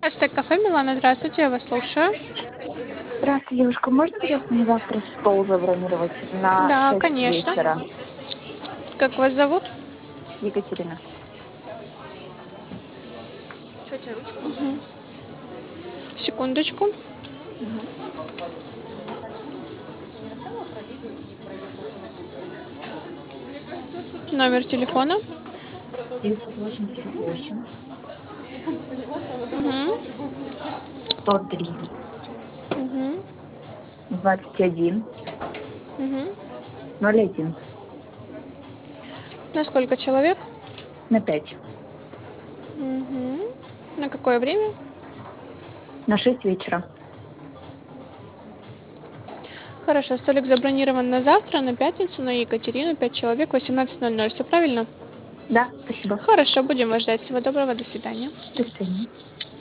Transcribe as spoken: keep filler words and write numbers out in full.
Астек кафе Милана, здравствуйте, я вас слушаю. Здравствуйте, девушка. Можно, пожалуйста, мне завтра стол забронировать на Да, шесть конечно. вечера? Как вас зовут? Екатерина. Мгм. Секундочку. Мгм. Номер телефона. девятьсот восемьдесят восемь Мгм. сто три Мгм. двадцать один Мгм. ноль один На сколько человек? на пять. Мгм. На какое время? На шесть вечера. Хорошо, столик забронирован на завтра, на пятницу, на Екатерину, пять человек, восемнадцать ноль ноль. Все правильно? Да, спасибо. Хорошо, будем вас ждать. Всего доброго, до свидания. До свидания.